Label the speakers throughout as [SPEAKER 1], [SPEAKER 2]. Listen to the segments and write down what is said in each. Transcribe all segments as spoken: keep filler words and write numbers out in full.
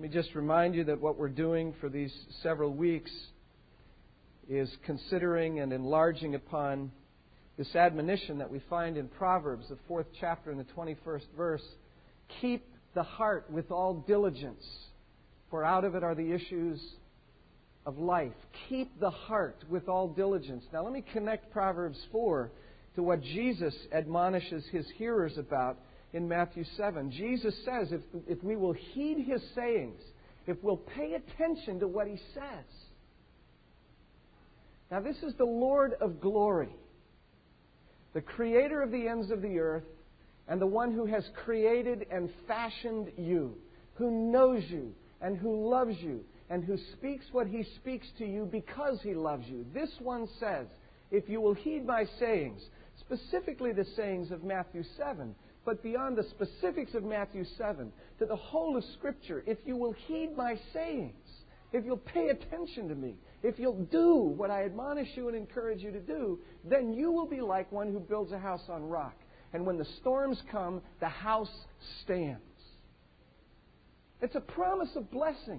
[SPEAKER 1] Let me just remind you that what we're doing for these several weeks is considering and enlarging upon this admonition that we find in Proverbs, the fourth chapter and the twenty-first verse. Keep the heart with all diligence, for out of it are the issues of life. Keep the heart with all diligence. Now let me connect Proverbs four to what Jesus admonishes His hearers about in Matthew seven. Jesus says if, if we will heed His sayings, if we'll pay attention to what He says. Now this is the Lord of glory, the Creator of the ends of the earth, and the one who has created and fashioned you, who knows you and who loves you, and who speaks what He speaks to you because He loves you. This one says, if you will heed my sayings, specifically the sayings of Matthew seven, but beyond the specifics of Matthew seven, to the whole of Scripture, if you will heed my sayings, if you'll pay attention to me, if you'll do what I admonish you and encourage you to do, then you will be like one who builds a house on rock. And when the storms come, the house stands. It's a promise of blessing.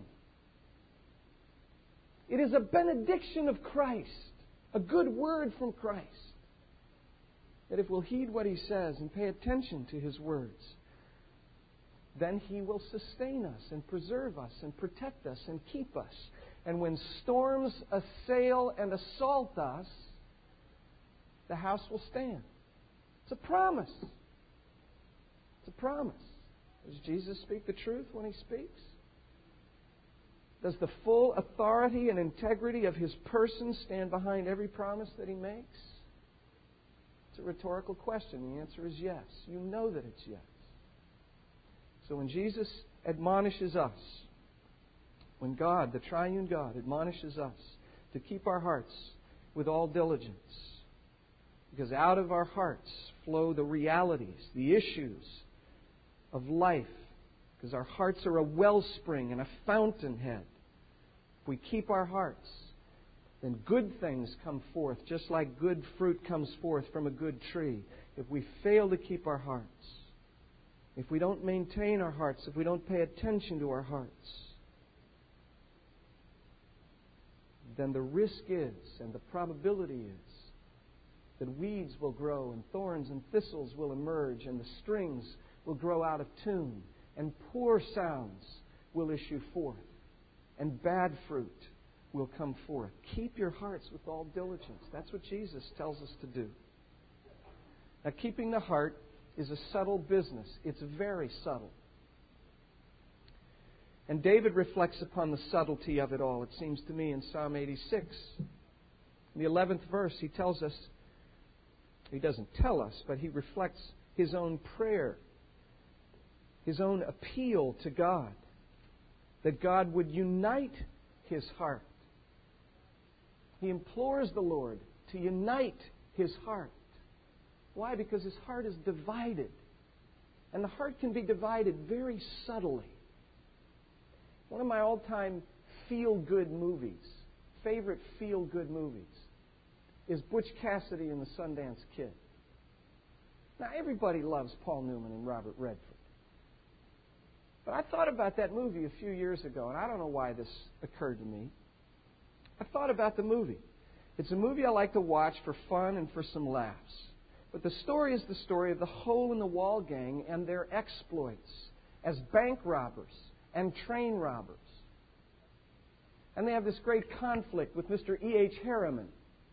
[SPEAKER 1] It is a benediction of Christ, a good word from Christ. That if we'll heed what He says and pay attention to His words, then He will sustain us and preserve us and protect us and keep us. And when storms assail and assault us, the house will stand. It's a promise. It's a promise. Does Jesus speak the truth when He speaks? Does the full authority and integrity of His person stand behind every promise that He makes? It's a rhetorical question. The answer is yes. You know that it's yes. So when Jesus admonishes us, when God, the triune God, admonishes us to keep our hearts with all diligence, because out of our hearts flow the realities, the issues of life, because our hearts are a wellspring and a fountainhead. If we keep our hearts, then good things come forth, just like good fruit comes forth from a good tree. If we fail to keep our hearts, if we don't maintain our hearts, if we don't pay attention to our hearts, then the risk is, and the probability is, that weeds will grow and thorns and thistles will emerge and the strings will grow out of tune and poor sounds will issue forth and bad fruit will come forth. Keep your hearts with all diligence. That's what Jesus tells us to do. Now, keeping the heart is a subtle business. It's very subtle. And David reflects upon the subtlety of it all, it seems to me, in Psalm eighty-six. In the eleventh verse, he tells us, he doesn't tell us, but he reflects his own prayer, his own appeal to God, that God would unite his heart. He implores the Lord to unite his heart. Why? Because his heart is divided. And the heart can be divided very subtly. One of my all-time feel-good movies, favorite feel-good movies, is Butch Cassidy and the Sundance Kid. Now, everybody loves Paul Newman and Robert Redford. But I thought about that movie a few years ago, and I don't know why this occurred to me. I thought about the movie. It's a movie I like to watch for fun and for some laughs. But the story is the story of the Hole-in-the-Wall gang and their exploits as bank robbers and train robbers. And they have this great conflict with Mister E H. Harriman.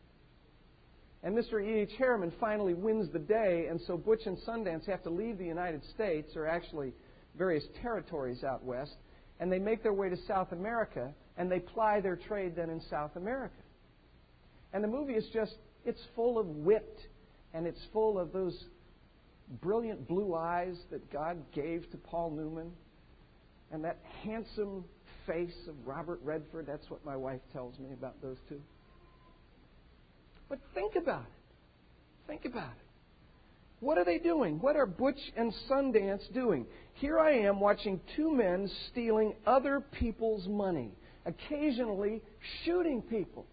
[SPEAKER 1] And Mister E H. Harriman finally wins the day, and so Butch and Sundance have to leave the United States, or actually various territories out west, and they make their way to South America, and they ply their trade then in South America. And the movie is just, it's full of wit, and it's full of those brilliant blue eyes that God gave to Paul Newman, and that handsome face of Robert Redford. That's what my wife tells me about those two. But think about it. Think about it. What are they doing? What are Butch and Sundance doing? Here I am watching two men stealing other people's money, occasionally shooting people.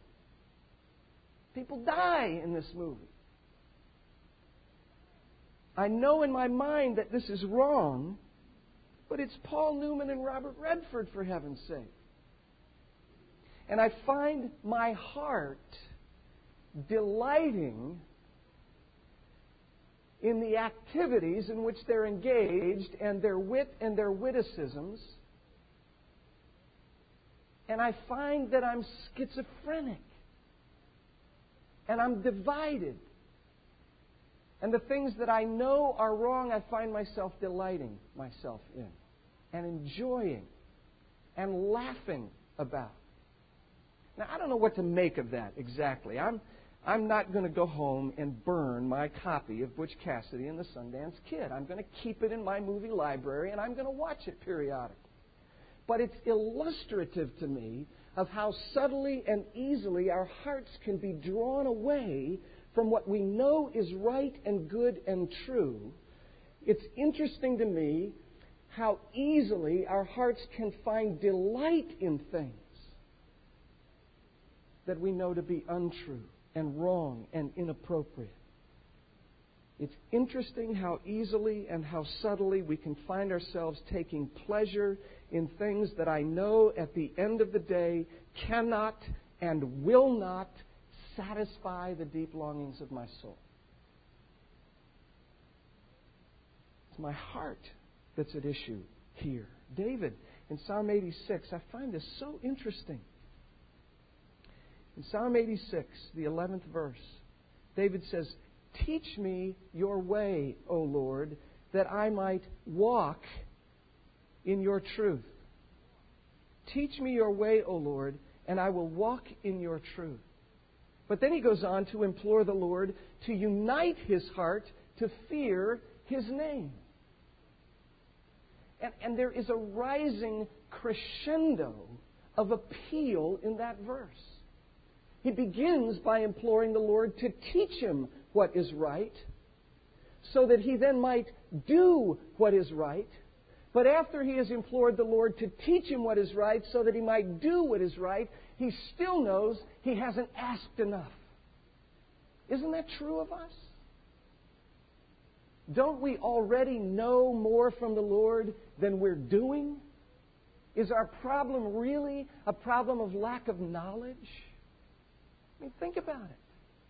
[SPEAKER 1] People die in this movie. I know in my mind that this is wrong, But it's Paul Newman and Robert Redford, for heaven's sake. And I find my heart delighting in the activities in which they're engaged and their wit and their witticisms. And I find that I'm schizophrenic. And I'm divided. And the things that I know are wrong, I find myself delighting myself in. And enjoying. And laughing about. Now, I don't know what to make of that exactly. I'm, I'm not going to go home and burn my copy of Butch Cassidy and the Sundance Kid. I'm going to keep it in my movie library, and I'm going to watch it periodically. But it's illustrative to me of how subtly and easily our hearts can be drawn away from what we know is right and good and true. It's interesting to me how easily our hearts can find delight in things that we know to be untrue and wrong and inappropriate. It's interesting how easily and how subtly we can find ourselves taking pleasure in things that I know at the end of the day cannot and will not satisfy the deep longings of my soul. It's my heart that's at issue here. David, in Psalm eighty-six, I find this so interesting. In Psalm eighty-six, the eleventh verse, David says, "Teach me your way, O Lord, that I might walk in your truth." Teach me your way, O Lord, and I will walk in your truth. But then he goes on to implore the Lord to unite his heart to fear his name. And, and there is a rising crescendo of appeal in that verse. He begins by imploring the Lord to teach him what is right, so that he then might do what is right. But after he has implored the Lord to teach him what is right, so that he might do what is right, he still knows he hasn't asked enough. Isn't that true of us? Don't we already know more from the Lord than we're doing? Is our problem really a problem of lack of knowledge? I mean, think about it.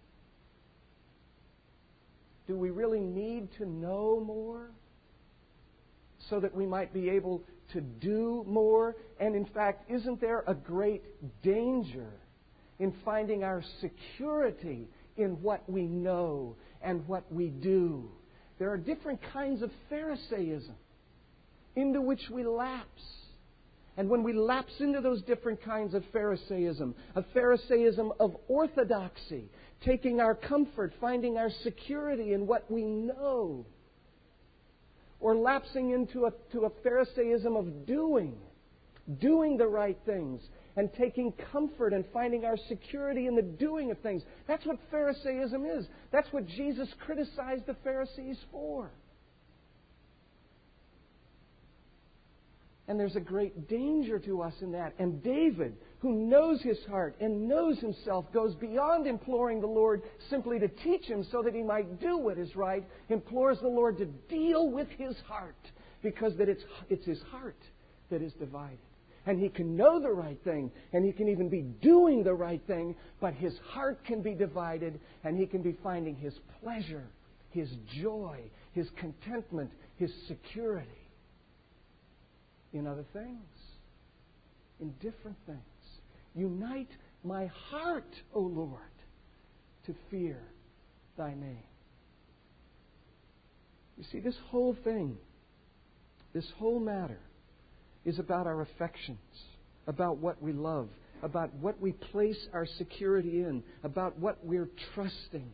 [SPEAKER 1] Do we really need to know more so that we might be able to do more? And in fact, isn't there a great danger in finding our security in what we know and what we do? There are different kinds of Pharisaism into which we lapse. And when we lapse into those different kinds of Pharisaism, a Pharisaism of orthodoxy, taking our comfort, finding our security in what we know, or lapsing into a, to a Pharisaism of doing, doing the right things, and taking comfort and finding our security in the doing of things. That's what Pharisaism is. That's what Jesus criticized the Pharisees for. And there's a great danger to us in that. And David, who knows his heart and knows himself, goes beyond imploring the Lord simply to teach him so that he might do what is right, implores the Lord to deal with his heart, because that it's, it's his heart that is divided. And he can know the right thing, and he can even be doing the right thing, but his heart can be divided, and he can be finding his pleasure, his joy, his contentment, his security in other things, in different things. Unite my heart, O Lord, to fear thy name. You see, this whole thing, this whole matter, is about our affections, about what we love, about what we place our security in, about what we're trusting.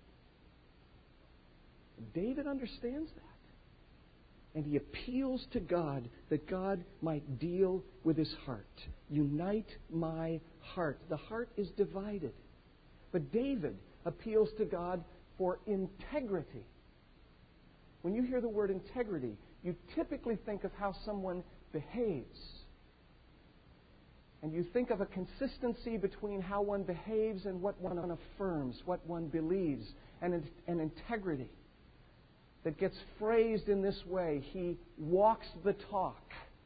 [SPEAKER 1] David understands that. And he appeals to God that God might deal with his heart. Unite my heart. The heart is divided. But David appeals to God for integrity. When you hear the word integrity, you typically think of how someone behaves. And you think of a consistency between how one behaves and what one affirms, what one believes, and an integrity. that gets phrased in this way. He walks the talk.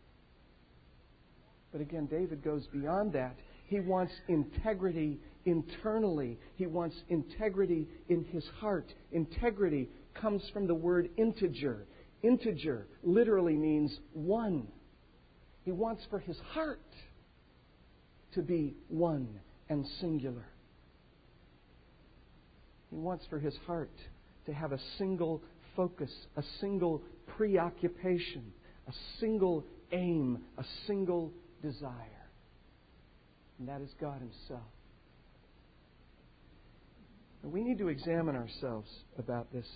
[SPEAKER 1] But again, David goes beyond that. He wants integrity internally. He wants integrity in his heart. Integrity comes from the word integer. Integer literally means one. He wants for his heart to be one and singular. He wants for his heart to have a single focus, a single preoccupation, a single aim, a single desire. And that is God Himself. And we need to examine ourselves about this.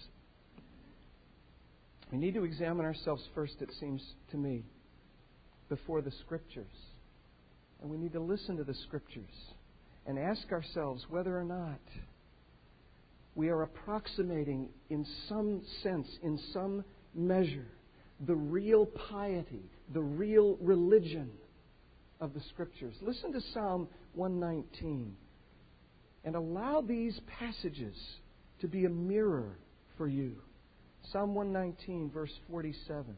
[SPEAKER 1] We need to examine ourselves first, it seems to me, before the Scriptures. And we need to listen to the Scriptures and ask ourselves whether or not we are approximating in some sense, in some measure, the real piety, the real religion of the Scriptures. Listen to Psalm one nineteen and allow these passages to be a mirror for you. Psalm one nineteen, verse forty-seven.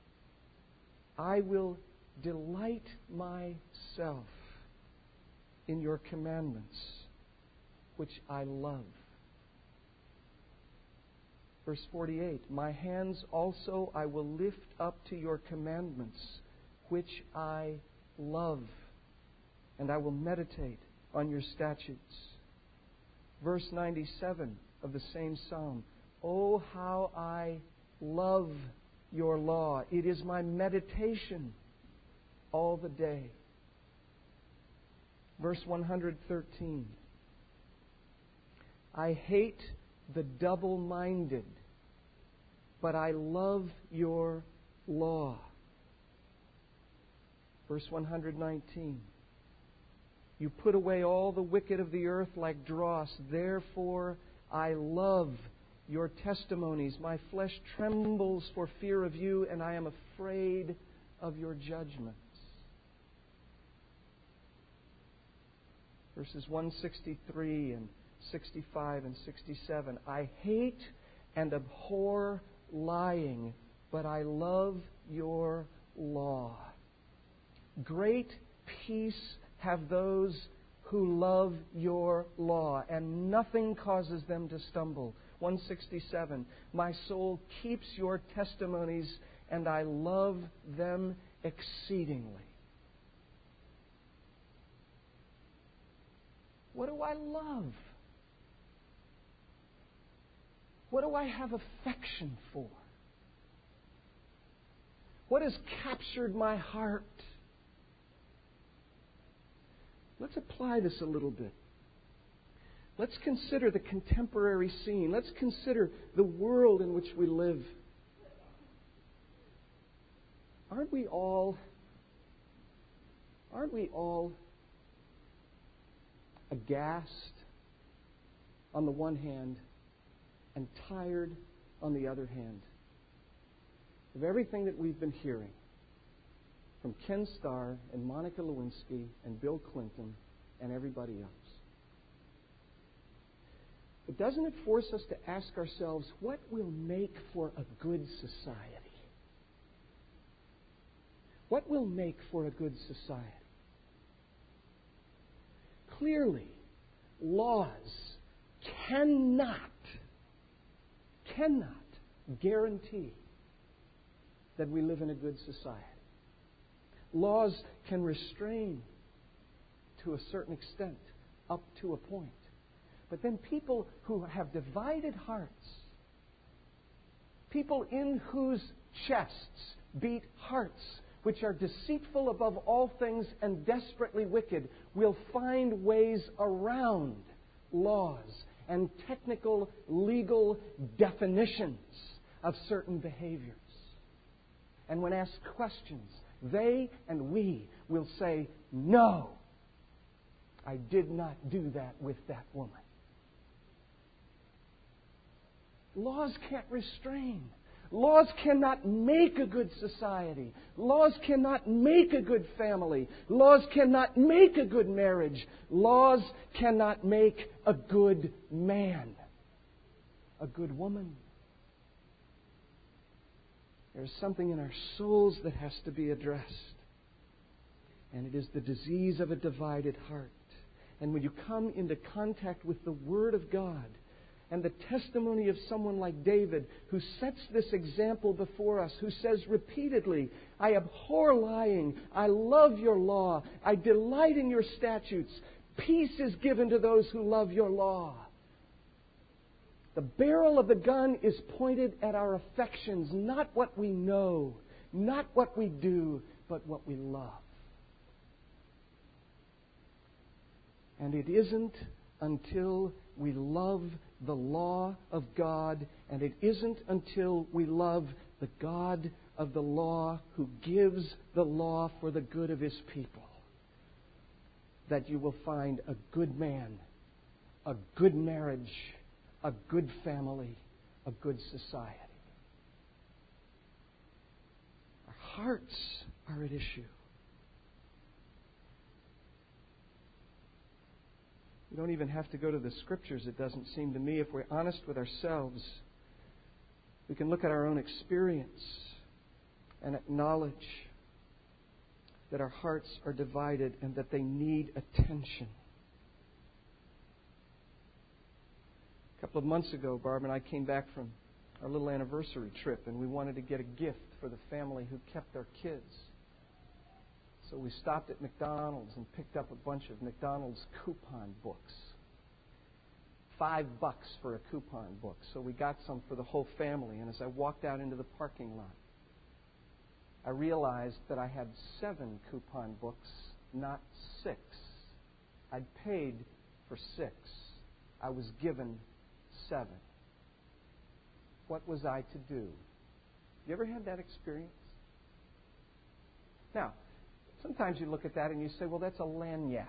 [SPEAKER 1] I will delight myself in your commandments, which I love. Verse forty-eight, my hands also I will lift up to your commandments, which I love, and I will meditate on your statutes. Verse ninety-seven of the same psalm, oh, how I love your law. It is my meditation all the day. Verse one thirteen, I hate the double-minded, but I love your law. Verse one nineteen, you put away all the wicked of the earth like dross. Therefore I love your testimonies. My flesh trembles for fear of you, and I am afraid of your judgments. Verses one sixty-three and sixty-five and sixty-seven. I hate and abhor lying, but I love your law. Great peace have those who love your law, and nothing causes them to stumble. one sixty-seven. My soul keeps your testimonies, and I love them exceedingly. What do I love? What do I have affection for? What has captured my heart? Let's apply this a little bit. Let's consider the contemporary scene. Let's consider the world in which we live. Aren't we all, aren't we all aghast on the one hand and tired on the other hand of everything that we've been hearing from Ken Starr and Monica Lewinsky and Bill Clinton and everybody else? But doesn't it force us to ask ourselves, what will make for a good society? What will make for a good society? Clearly, laws cannot, cannot guarantee that we live in a good society. Laws can restrain to a certain extent, up to a point. But then people who have divided hearts, people in whose chests beat hearts which are deceitful above all things and desperately wicked, will find ways around laws and technical legal definitions of certain behaviors. And when asked questions, they and we will say, no, I did not do that with that woman. Laws can't restrain. Laws cannot make a good society. Laws cannot make a good family. Laws cannot make a good marriage. Laws cannot make a good man, a good woman, There's something in our souls that has to be addressed. And it is the disease of a divided heart. And when you come into contact with the Word of God and the testimony of someone like David, who sets this example before us, who says repeatedly, I abhor lying, I love your law, I delight in your statutes, peace is given to those who love your law. The barrel of the gun is pointed at our affections, not what we know, not what we do, but what we love. And it isn't until we love the law of God, and it isn't until we love the God of the law who gives the law for the good of His people, that you will find a good man, a good marriage, a good family, a good society. Our hearts are at issue. We don't even have to go to the Scriptures, it doesn't seem to me. If we're honest with ourselves, we can look at our own experience and acknowledge that our hearts are divided and that they need attention. A couple of months ago, Barb and I came back from our little anniversary trip, and we wanted to get a gift for the family who kept our kids. So we stopped at McDonald's and picked up a bunch of McDonald's coupon books. Five bucks for a coupon book. So we got some for the whole family. And as I walked out into the parking lot, I realized that I had seven coupon books, not six. I'd paid for six. I was given seven. What was I to do? You ever had that experience? Now, sometimes you look at that and you say, well, that's a lagniappe.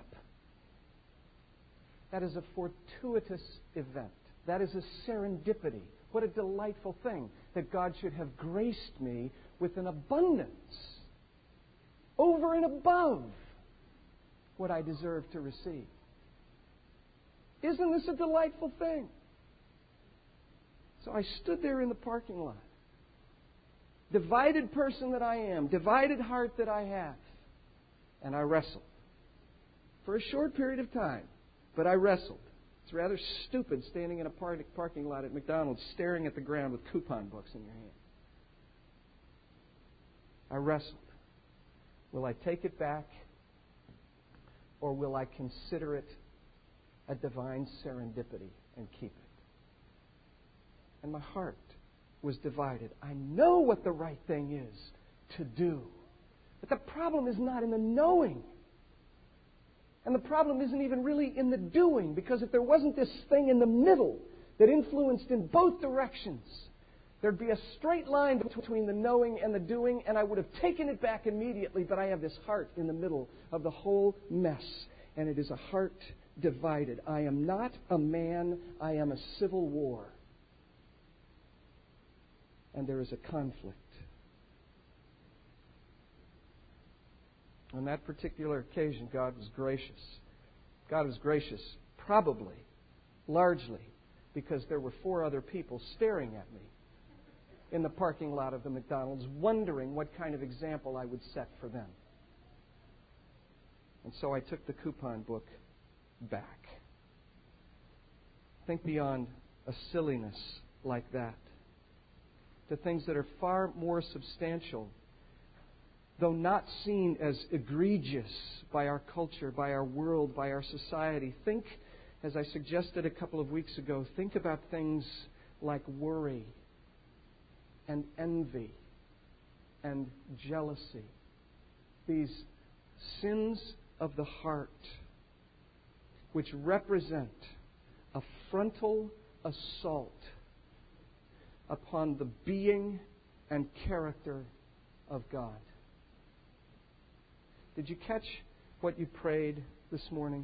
[SPEAKER 1] That is a fortuitous event. That is a serendipity. What a delightful thing that God should have graced me with an abundance over and above what I deserve to receive. Isn't this a delightful thing? So I stood there in the parking lot. Divided person that I am, divided heart that I have. And I wrestled. For a short period of time. But I wrestled. It's rather stupid standing in a parking lot at McDonald's staring at the ground with coupon books in your hand. I wrestled. Will I take it back? Or will I consider it a divine serendipity and keep it? And my heart was divided. I know what the right thing is to do. But the problem is not in the knowing. And the problem isn't even really in the doing. Because if there wasn't this thing in the middle that influenced in both directions, there'd be a straight line between the knowing and the doing, and I would have taken it back immediately. But I have this heart in the middle of the whole mess. And it is a heart divided. I am not a man. I am a civil war. And there is a conflict. On that particular occasion, God was gracious. God was gracious, probably, largely, because there were four other people staring at me in the parking lot of the McDonald's, wondering what kind of example I would set for them. And so I took the coupon book back. Think beyond a silliness like that to things that are far more substantial, though not seen as egregious by our culture, by our world, by our society. Think, as I suggested a couple of weeks ago, think about things like worry and envy and jealousy. These sins of the heart, which represent a frontal assault upon the being and character of God. Did you catch what you prayed this morning?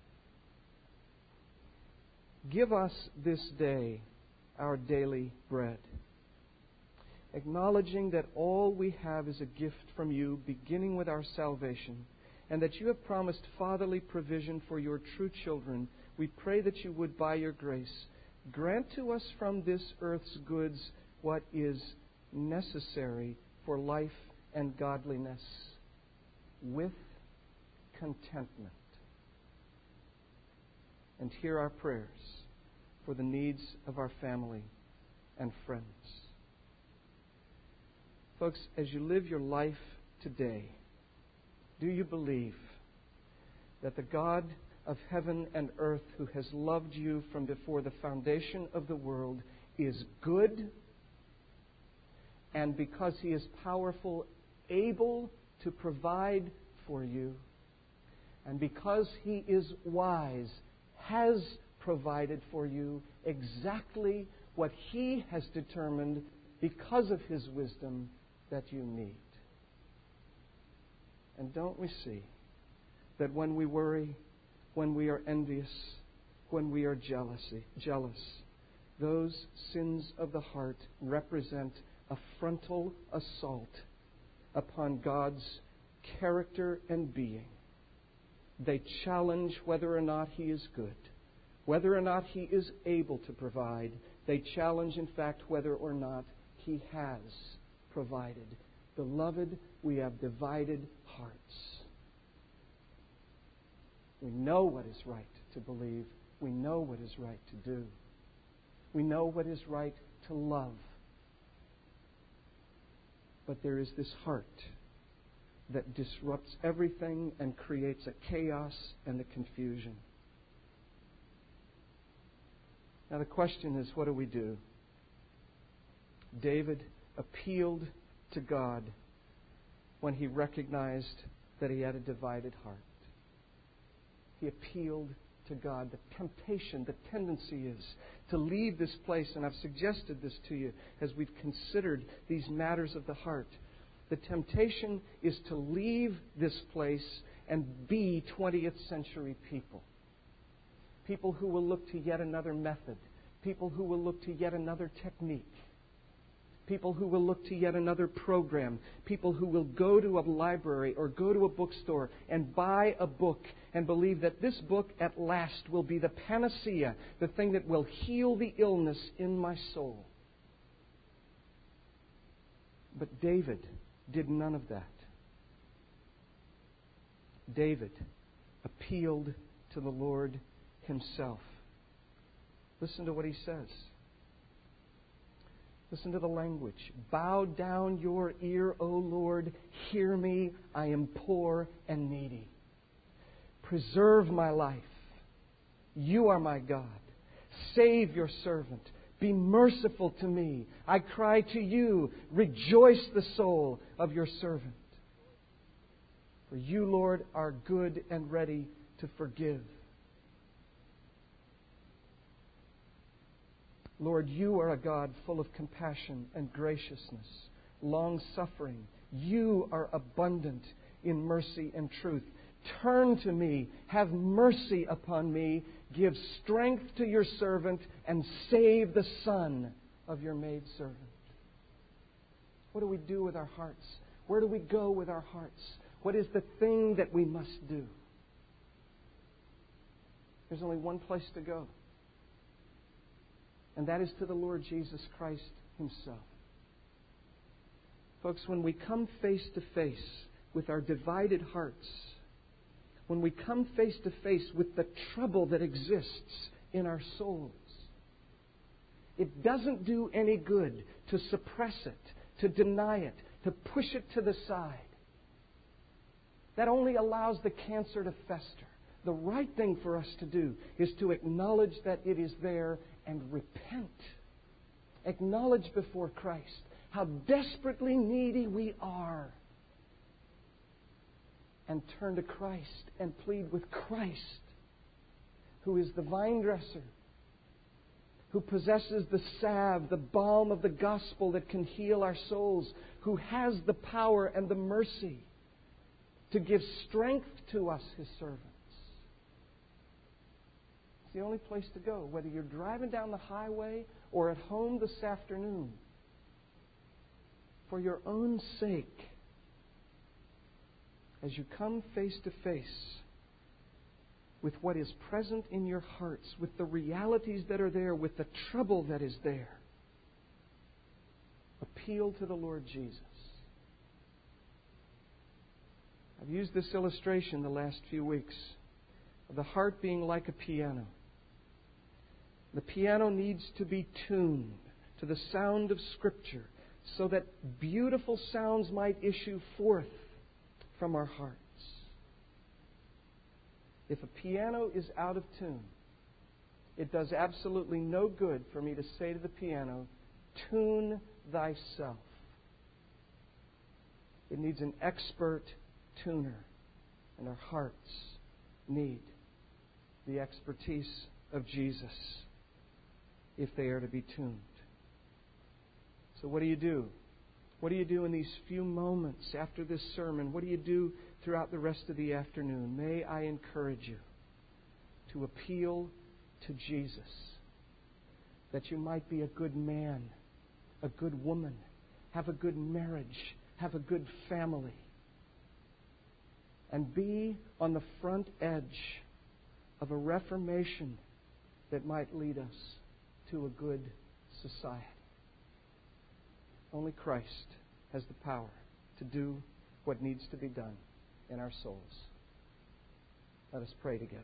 [SPEAKER 1] Give us this day our daily bread. Acknowledging that all we have is a gift from you, beginning with our salvation, and that you have promised fatherly provision for your true children, we pray that you would, by your grace, grant to us from this earth's goods what is necessary for life and godliness with contentment. And hear our prayers for the needs of our family and friends. Folks, as you live your life today, do you believe that the God of heaven and earth, who has loved you from before the foundation of the world, is good, and because He is powerful, able to provide for you, and because He is wise, has provided for you exactly what He has determined because of His wisdom that you need? And don't we see that when we worry, when we are envious, when we are jealousy, jealous, those sins of the heart represent a frontal assault upon God's character and being. They challenge whether or not He is good, whether or not He is able to provide. They challenge, in fact, whether or not He has provided. Beloved, we have divided hearts. We know what is right to believe. We know what is right to do. We know what is right to love. But there is this heart that disrupts everything and creates a chaos and a confusion. Now the question is, what do we do? David appealed to God when he recognized that he had a divided heart. He appealed to God. The temptation, the tendency is to leave this place, and I've suggested this to you as we've considered these matters of the heart. The temptation is to leave this place and be twentieth century people. People who will look to yet another method. People who will look to yet another technique. People who will look to yet another program. People who will go to a library or go to a bookstore and buy a book and believe that this book at last will be the panacea, the thing that will heal the illness in my soul. But David did none of that. David appealed to the Lord Himself. Listen to what he says. Listen to the language. Bow down your ear, O Lord. Hear me. I am poor and needy. Preserve my life. You are my God. Save your servant. Be merciful to me. I cry to you. Rejoice the soul of your servant. For you, Lord, are good and ready to forgive. Lord, you are a God full of compassion and graciousness, long-suffering. You are abundant in mercy and truth. Turn to me, have mercy upon me, give strength to your servant, and save the son of your maidservant. What do we do with our hearts? Where do we go with our hearts? What is the thing that we must do? There's only one place to go. And that is to the Lord Jesus Christ Himself. Folks, when we come face to face with our divided hearts, when we come face to face with the trouble that exists in our souls, it doesn't do any good to suppress it, to deny it, to push it to the side. That only allows the cancer to fester. The right thing for us to do is to acknowledge that it is there and repent. Acknowledge before Christ how desperately needy we are. And turn to Christ and plead with Christ, who is the vine dresser, who possesses the salve, the balm of the gospel that can heal our souls, who has the power and the mercy to give strength to us, His servants. It's the only place to go, whether you're driving down the highway or at home this afternoon. For your own sake, as you come face to face with what is present in your hearts, with the realities that are there, with the trouble that is there, Appeal to the Lord Jesus. I've used this illustration the last few weeks of the heart being like a piano. The piano needs to be tuned to the sound of Scripture so that beautiful sounds might issue forth from our hearts. If a piano is out of tune, it does absolutely no good for me to say to the piano, tune thyself. It needs an expert tuner, and our hearts need the expertise of Jesus if they are to be tuned. So what do you do? What do you do in these few moments after this sermon? What do you do throughout the rest of the afternoon? May I encourage you to appeal to Jesus, that you might be a good man, a good woman, have a good marriage, have a good family, and be on the front edge of a reformation that might lead us to a good society. Only Christ has the power to do what needs to be done in our souls. Let us pray together.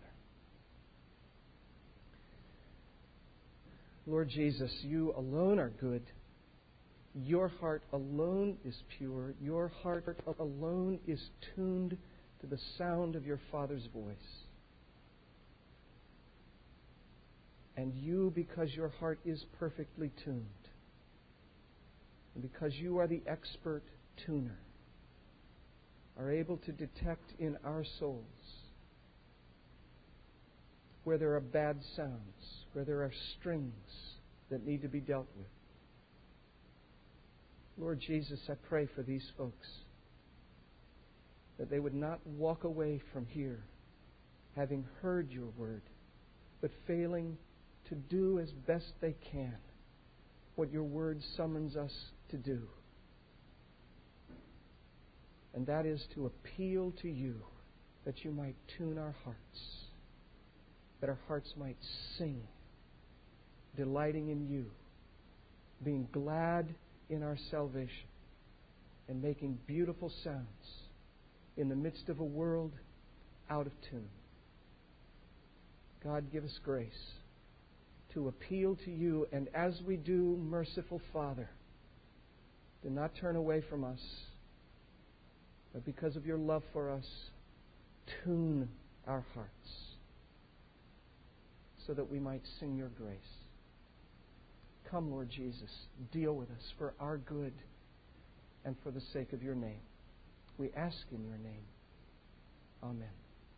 [SPEAKER 1] Lord Jesus, you alone are good. Your heart alone is pure. Your heart alone is tuned to the sound of your Father's voice. And you, because your heart is perfectly tuned, and because you are the expert tuner, are able to detect in our souls where there are bad sounds, where there are strings that need to be dealt with. Lord Jesus, I pray for these folks that they would not walk away from here having heard your word, but failing to do as best they can what your word summons us to do. And that is to appeal to you that you might tune our hearts, that our hearts might sing, delighting in you, being glad in our salvation, and making beautiful sounds in the midst of a world out of tune. God, give us grace to appeal to you, and as we do, merciful Father, do not turn away from us, but because of your love for us, tune our hearts so that we might sing your grace. Come, Lord Jesus, deal with us for our good and for the sake of your name. We ask in your name. Amen.